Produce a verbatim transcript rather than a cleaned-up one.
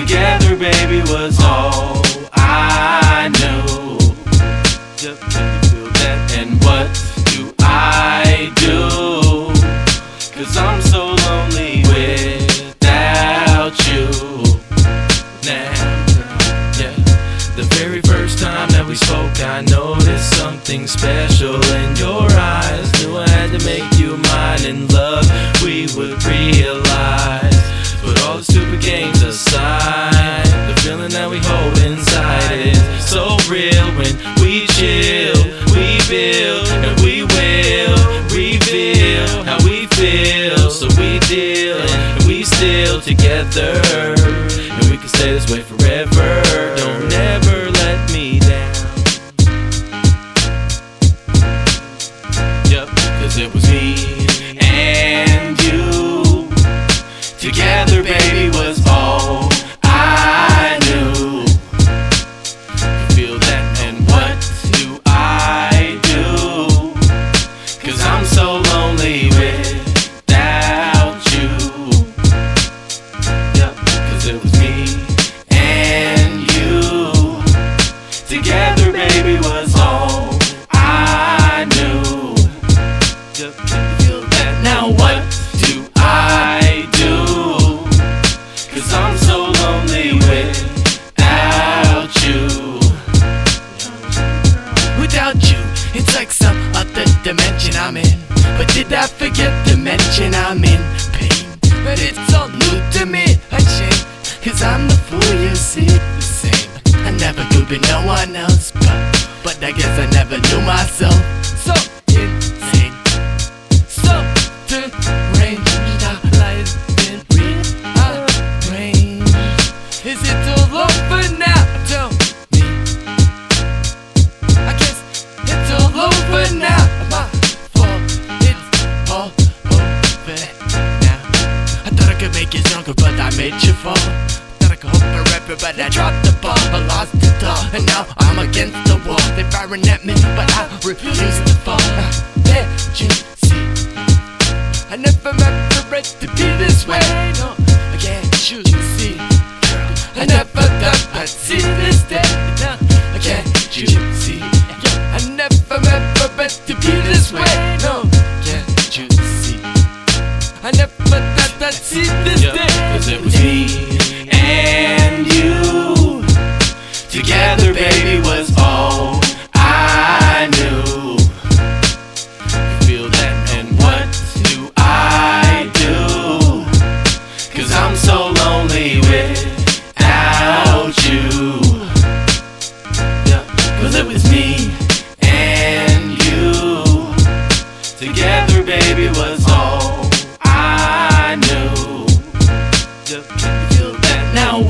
together, baby, was all I knew. Just can you feel that? And what do I do? Cause I'm so lonely without you now. Yeah. The very first time that we spoke, I noticed something special in your eyes. Knew I had to make you mine, and love we would realize. But all the stupid games aside, the feeling that we hold inside is so real. When we chill, we build, and we will reveal how we feel. So we deal, and we still together, and we can stay this way forever. Don't ever let me down. Yep, cause it was me and you together, baby, was all I knew. Feel that? And what do I do? Cause I'm so lonely without you. Yep, cause it was me and you together, baby, was all I knew. Yep, feel that? Now what do I do? Cause I'm so lonely without you. Without you, it's like some other dimension I'm in. But did I forget to mention I'm in pain? But it's all new to me, a shame. Cause I'm the fool, you see, the same. I never could be no one else, but, but I guess I never knew myself. So insane, so deranged, our lives been rearranged. Is it all over now? Tell me. I guess it's all over now. My fault, it's all over now. I thought I could make it stronger, but I made you fall. Thought I could hope forever, but I dropped the ball. I lost it all, and now I'm against the wall. They're firing at me, but I refuse to fall. Uh, there you see, I never meant for it to be this way. No, I can't choose to see. I never thought I'd see this day. No, I can't choose to see. I never meant for it to be this way. No, can't choose to see. I never thought I'd see this Yep, day. cause it was me and you together, baby, was all I knew. Feel that? And what do I do? Cause I'm so lonely without you. Yeah, cause it was me and you together, baby, was all I knew. Just can you feel that? Now